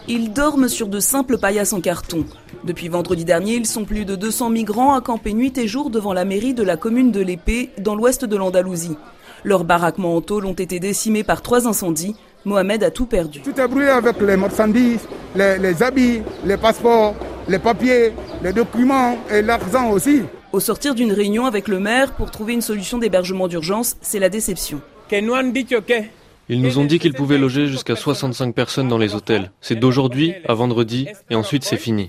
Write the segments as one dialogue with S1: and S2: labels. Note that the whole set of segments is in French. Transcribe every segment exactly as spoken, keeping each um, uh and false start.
S1: Ils dorment sur de simples paillasses en carton. Depuis vendredi dernier, ils sont plus de deux cents migrants à camper nuit et jour devant la mairie de la commune de l'Épée, dans l'ouest de l'Andalousie. Leurs baraquements en tôle ont été décimés par trois incendies. Mohamed a tout perdu.
S2: Tout est brûlé avec les marchandises, les, les habits, les passeports, les papiers, les documents et l'argent aussi.
S1: Au sortir d'une réunion avec le maire pour trouver une solution d'hébergement d'urgence, c'est la déception.
S3: Ils nous ont dit qu'ils pouvaient loger jusqu'à soixante-cinq personnes dans les hôtels. C'est d'aujourd'hui à vendredi et ensuite c'est fini.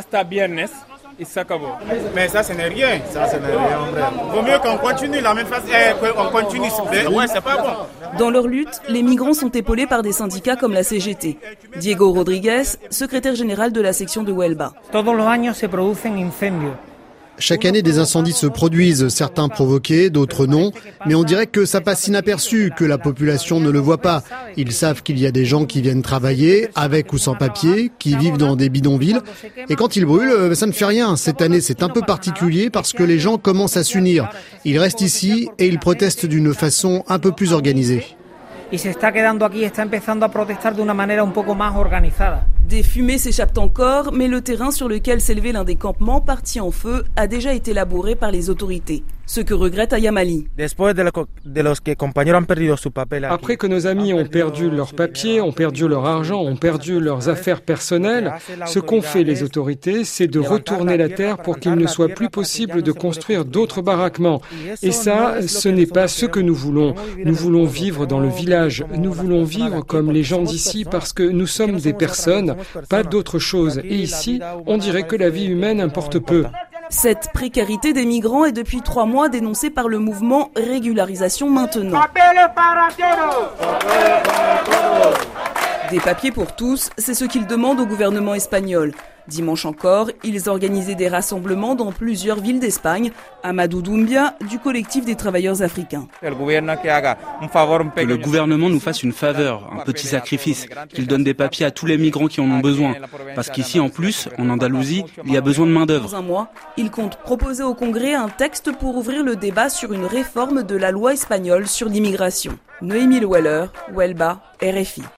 S4: Mais ça, ce n'est rien. Ça, ce n'est rien. Vaut mieux qu'on continue la même façon. Eh, qu'on continue. Ouais, c'est pas bon.
S1: Dans leur lutte, les migrants sont épaulés par des syndicats comme la C G T. Diego Rodriguez, secrétaire général de la section de Huelva.
S5: Chaque année, des incendies se produisent, certains provoqués, d'autres non. Mais on dirait que ça passe inaperçu, que la population ne le voit pas. Ils savent qu'il y a des gens qui viennent travailler, avec ou sans papier, qui vivent dans des bidonvilles. Et quand ils brûlent, ça ne fait rien. Cette année, c'est un peu particulier parce que les gens commencent à s'unir. Ils restent ici et ils protestent d'une façon un peu plus organisée.
S1: Des fumées s'échappent encore, mais le terrain sur lequel s'élevait l'un des campements parti en feu a déjà été labouré par les autorités. Ce que regrette Ayamali.
S6: Après que nos amis ont perdu leurs papiers, ont perdu leur argent, ont perdu leurs affaires personnelles, ce qu'ont fait les autorités, c'est de retourner la terre pour qu'il ne soit plus possible de construire d'autres baraquements. Et ça, ce n'est pas ce que nous voulons. Nous voulons vivre dans le village. Nous voulons vivre comme les gens d'ici parce que nous sommes des personnes, pas d'autre chose. Et ici, on dirait que la vie humaine importe peu.
S1: Cette précarité des migrants est depuis trois mois dénoncée par le mouvement Régularisation Maintenant. Des papiers pour tous, c'est ce qu'ils demandent au gouvernement espagnol. Dimanche encore, ils organisaient des rassemblements dans plusieurs villes d'Espagne. Amadou Doumbia, du collectif des travailleurs africains.
S7: Que le gouvernement nous fasse une faveur, un petit sacrifice, qu'il donne des papiers à tous les migrants qui en ont besoin. Parce qu'ici, en plus, en Andalousie, il y a besoin de main-d'œuvre.
S1: Dans un mois, il compte proposer au Congrès un texte pour ouvrir le débat sur une réforme de la loi espagnole sur l'immigration. Noémie Le Weller, Huelva, R F I.